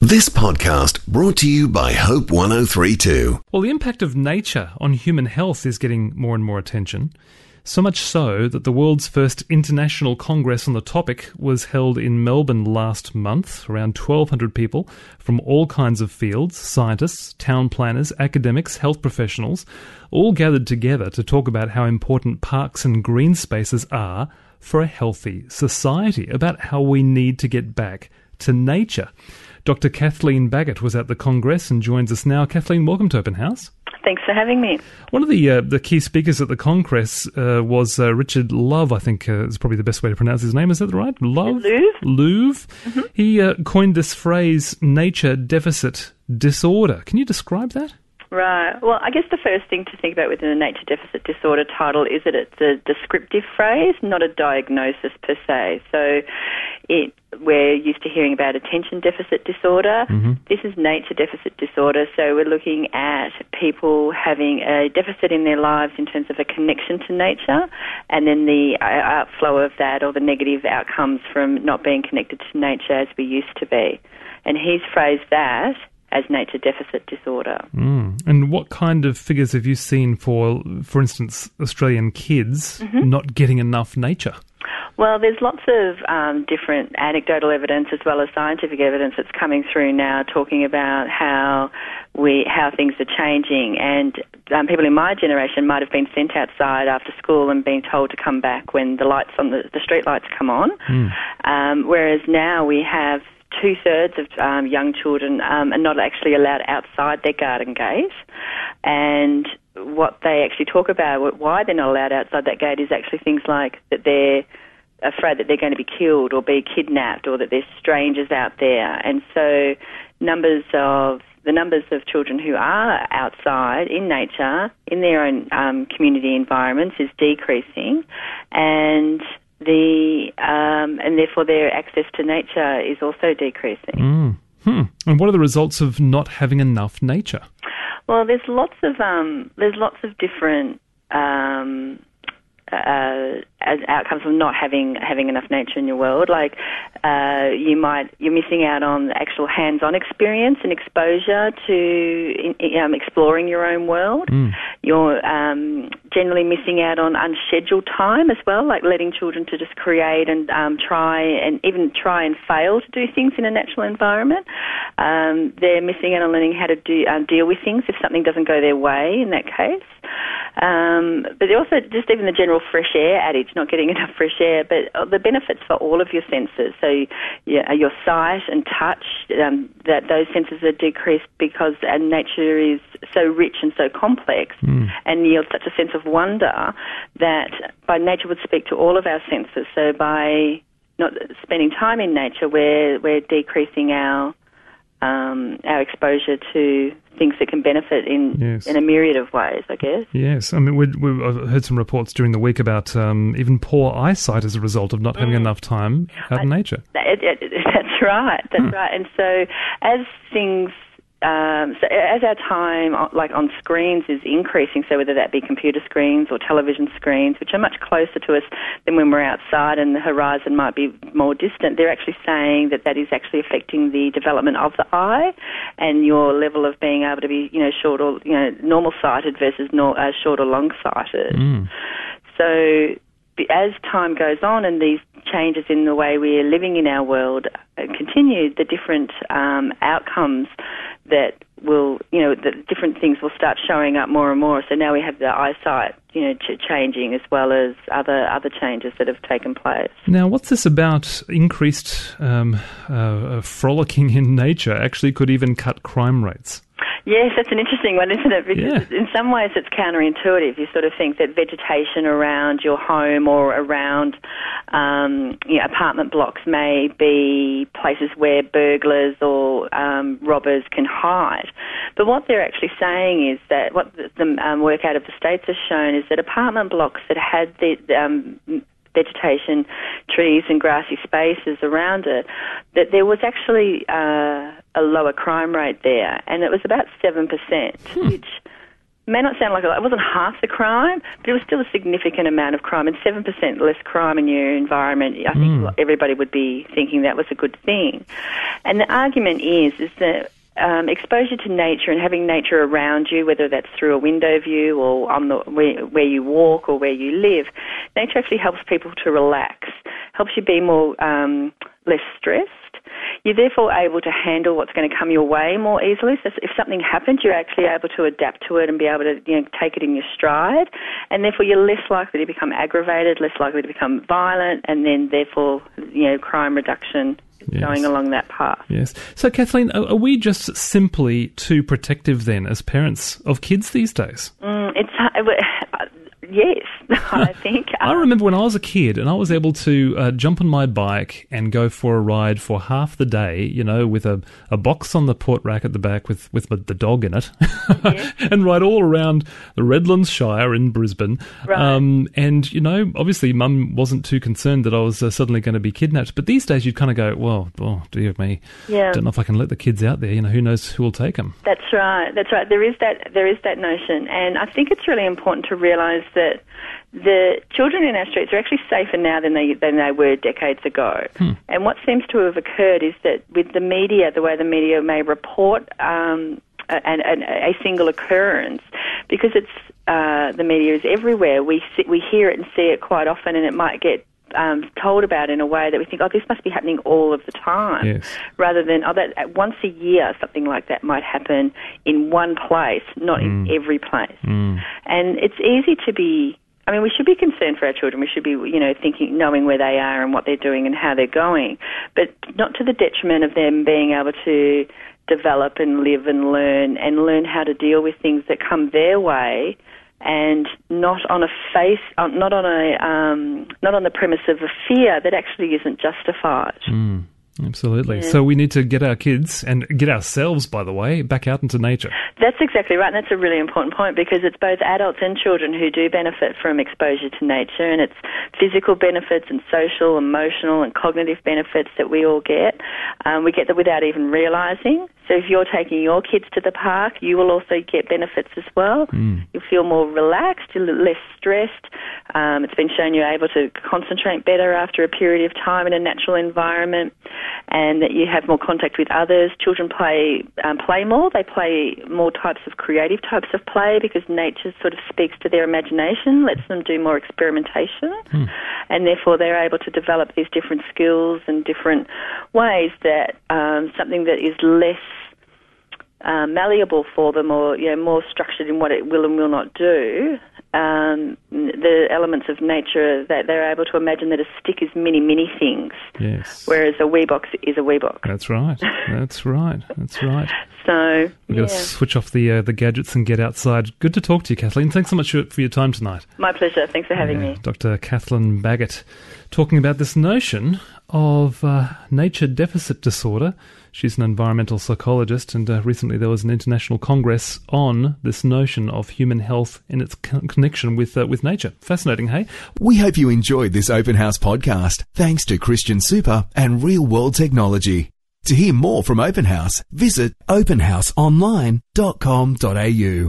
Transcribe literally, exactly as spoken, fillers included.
This podcast brought to you by Hope one oh three point two. Well, the impact of nature on human health is getting more and more attention. So much so that the world's first international congress on the topic was held in Melbourne last month. Around twelve hundred people from all kinds of fields, scientists, town planners, academics, health professionals, all gathered together to talk about how important parks and green spaces are for a healthy society, about how we need to get back to nature. Doctor Kathleen Baggott was at the Congress and joins us now. Kathleen, welcome to Open House. Thanks for having me. One of the uh, the key speakers at the Congress uh, was uh, Richard Louv, I think uh, is probably the best way to pronounce his name. Is that right? Louv? Louv. Louv. Mm-hmm. He uh, coined this phrase, nature deficit disorder. Can you describe that? Right. Well, I guess the first thing to think about within a nature deficit disorder title is that it's a descriptive phrase, not a diagnosis per se. So it, we're used to hearing about attention deficit disorder. Mm-hmm. This is nature deficit disorder, so we're looking at people having a deficit in their lives in terms of a connection to nature, and then the outflow of that, or the negative outcomes from not being connected to nature as we used to be. And he's phrased that as nature deficit disorder. Mm. And what kind of figures have you seen for, for instance, Australian kids mm-hmm. not getting enough nature? Well, there's lots of um, different anecdotal evidence as well as scientific evidence that's coming through now, talking about how we how things are changing. And um, people in my generation might have been sent outside after school and been told to come back when the lights on the, the street lights come on. Mm. Um, whereas now we have two-thirds of um, young children um, are not actually allowed outside their garden gate. And what they actually talk about, why they're not allowed outside that gate, is actually things like that they're afraid that they're going to be killed or be kidnapped, or that there's strangers out there. And so numbers of the numbers of children who are outside in nature, in their own um, community environments, is decreasing. And The um, and therefore their access to nature is also decreasing. Mm. Hmm. And what are the results of not having enough nature? Well, there's lots of um, there's lots of different um, uh, outcomes of not having having enough nature in your world. Like uh, you might you're missing out on actual hands-on experience and exposure to in, in, um, exploring your own world. Mm. You're um, generally missing out on unscheduled time as well, like letting children to just create and um, try and even try and fail to do things in a natural environment. Um, they're missing out on learning how to do um, deal with things if something doesn't go their way in that case. Um, but also just even the general fresh air adage, not getting enough fresh air, but the benefits for all of your senses. So yeah, your sight and touch, um, that those senses are decreased because uh, nature is so rich and so complex mm. and yields such a sense of wonder that by nature would speak to all of our senses. So by not spending time in nature, we're, we're decreasing our Um, our exposure to things that can benefit in yes. in a myriad of ways, I guess. Yes, I mean, we we I've heard some reports during the week about um, even poor eyesight as a result of not having mm. enough time out I, in nature. It, it, that's right, that's hmm. right. And so as things, um, so as our time like on screens is increasing, so whether that be computer screens or television screens, which are much closer to us than when we're outside and the horizon might be more distant, they're actually saying that that is actually affecting the development of the eye and your level of being able to be, you know, short or, you know, normal-sighted versus nor, uh, short or long-sighted. Mm. So as time goes on and these changes in the way we are living in our world continue, the different um, outcomes that will, you know, the different things will start showing up more and more. So now we have the eyesight, you know, ch- changing as well as other other changes that have taken place. Now, what's this about increased um, uh, frolicking in nature actually could even cut crime rates? Yes, that's an interesting one, isn't it? Because yeah. in some ways it's counterintuitive. You sort of think that vegetation around your home or around um, you know, apartment blocks may be places where burglars or um, robbers can hide. But what they're actually saying is that what the, the um, work out of the States has shown is that apartment blocks that had the um, vegetation, trees and grassy spaces around it, that there was actually uh, a lower crime rate there, and it was about seven percent, hmm. which may not sound like a lot. It wasn't half the crime, but it was still a significant amount of crime. And seven percent less crime in your environment, I think mm. everybody would be thinking that was a good thing. And the argument is, is that Um, exposure to nature and having nature around you, whether that's through a window view or on the where, where you walk or where you live, nature actually helps people to relax, helps you be more um, less stressed. You're therefore able to handle what's going to come your way more easily. So if something happens, you're actually able to adapt to it and be able to, you know, take it in your stride. And therefore, you're less likely to become aggravated, less likely to become violent, and then therefore, you know, crime reduction yes. going along that path. Yes. So, Kathleen, are we just simply too protective then as parents of kids these days? Mm, it's uh, yes, I think. I remember when I was a kid and I was able to uh, jump on my bike and go for a ride for half the day, you know, with a, a box on the port rack at the back with, with the dog in it, yeah. and ride all around the Redlands Shire in Brisbane. Right. Um, and, you know, obviously Mum wasn't too concerned that I was uh, suddenly going to be kidnapped. But these days you'd kind of go, well, oh, dear me, yeah. don't know if I can let the kids out there. You know, who knows who will take them. That's right. That's right. There is that, there is that notion. And I think it's really important to realise that the children in our streets are actually safer now than they than they were decades ago. Hmm. And what seems to have occurred is that with the media, the way the media may report um, an, an, a single occurrence, because it's uh, the media is everywhere, we see, we hear it and see it quite often, and it might get Um, told about in a way that we think, oh, this must be happening all of the time, yes. rather than, oh, that once a year something like that might happen in one place, not mm. in every place. Mm. And it's easy to be, I mean, we should be concerned for our children. We should be, you know, thinking, knowing where they are and what they're doing and how they're going, but not to the detriment of them being able to develop and live and learn and learn how to deal with things that come their way, and not on a face, not on a, um, not on the premise of a fear that actually isn't justified. Mm, absolutely. Yeah. So we need to get our kids and get ourselves, by the way, back out into nature. That's exactly right, and that's a really important point, because it's both adults and children who do benefit from exposure to nature, and it's physical benefits and social, emotional and cognitive benefits that we all get. Um, we get that without even realising. So if you're taking your kids to the park, you will also get benefits as well. Mm. You'll feel more relaxed, you're less stressed. Um, it's been shown you're able to concentrate better after a period of time in a natural environment, and that you have more contact with others. Children play um, play more. They play more types of creative types of play, because nature sort of speaks to their imagination, lets them do more experimentation, mm. and therefore they're able to develop these different skills and different ways that um, something that is less Uh, malleable for them, or, you know, more structured in what it will and will not do, um, the elements of nature, that they're able to imagine that a stick is many, many things. Yes. Whereas a wee box is a wee box. That's right. That's right. That's right. So, we've got yeah. to switch off the uh, the gadgets and get outside. Good to talk to you, Kathleen. Thanks so much for your time tonight. My pleasure. Thanks for having yeah, me. Doctor Kathleen Baggott, talking about this notion of uh, nature deficit disorder. She's an environmental psychologist, and uh, recently there was an international congress on this notion of human health and its con- connection with uh, with nature. Fascinating, hey? We hope you enjoyed this Open House podcast, thanks to Christian Super and Real World Technology. To hear more from Open House, visit open house online dot com dot a u.